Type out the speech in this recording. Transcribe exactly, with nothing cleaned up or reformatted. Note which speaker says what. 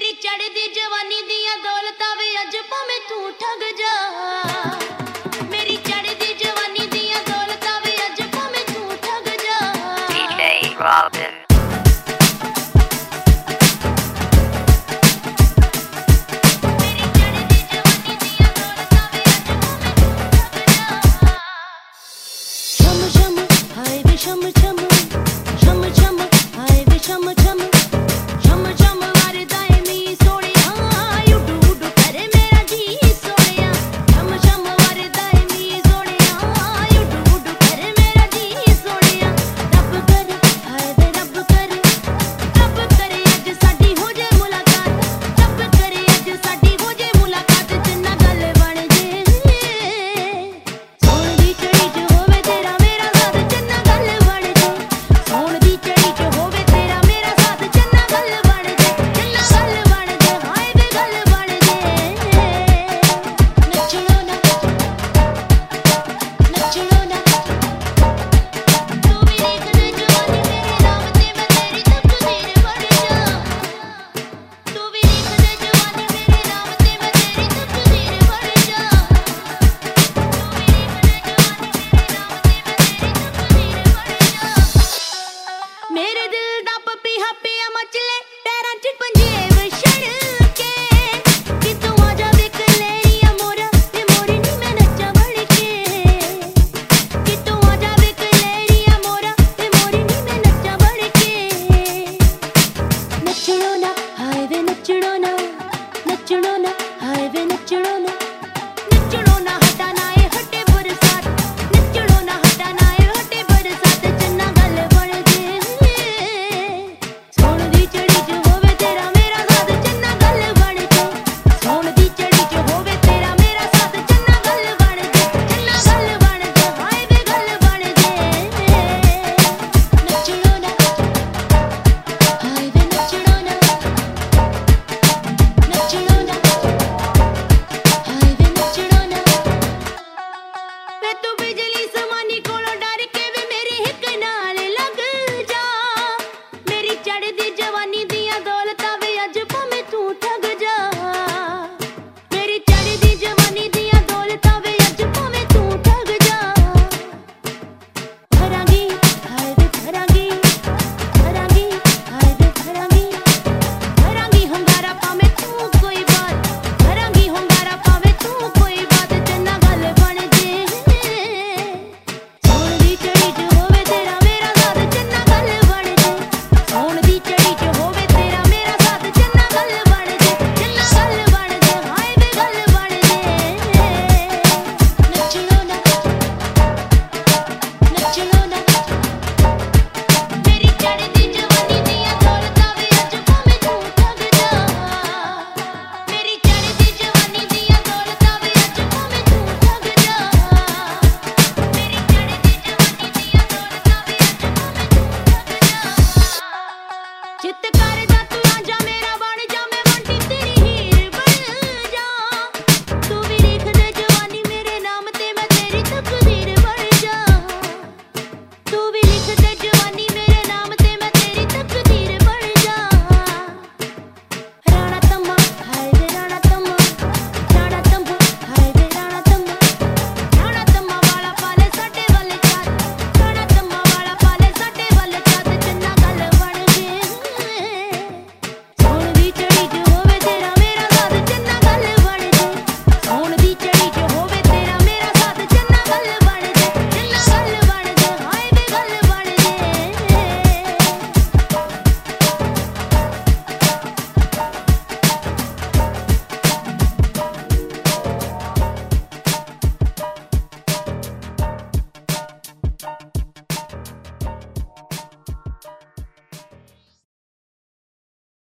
Speaker 1: मेरी चढ़दी जवानी दिया दौलता वे अज भावें तू ठग जा। मेरी चढ़दी जवानी दिया दौलता वे अज भावें तू ठग जा।
Speaker 2: D J Robin
Speaker 1: Chum chum, chum chum, hai ve chum chum, chum chum वारे दायमी सोनिया, उडू उडू करे मेरा जी सोनिया। chum chum वारे दायमी सोनिया, उडू उडू करे मेरा जी सोनिया। रब करे, हाय वे रब करे, रब करे अज साडी हो जे मुलाकात, रब करे अज साडी हो जे मुलाकात, जिन्ना गल बन जे। सोन दी चढ़ी च होवे तेरा मेरा साथ, जिन्ना गल मेरे दिल दा पपीहा पिया मचले पैरां च पंजिए वछड़ के, कि तू आ जा वे कलेरिया मोरा ते मोरी नी मैं नच्चा बड़ के। कि तू आ जा वे कलेरिया मोरा ते मोरी नी मैं नच्चा बड़ के। नचड़ो ना हाय वे नचड़ो ना, नचड़ो ना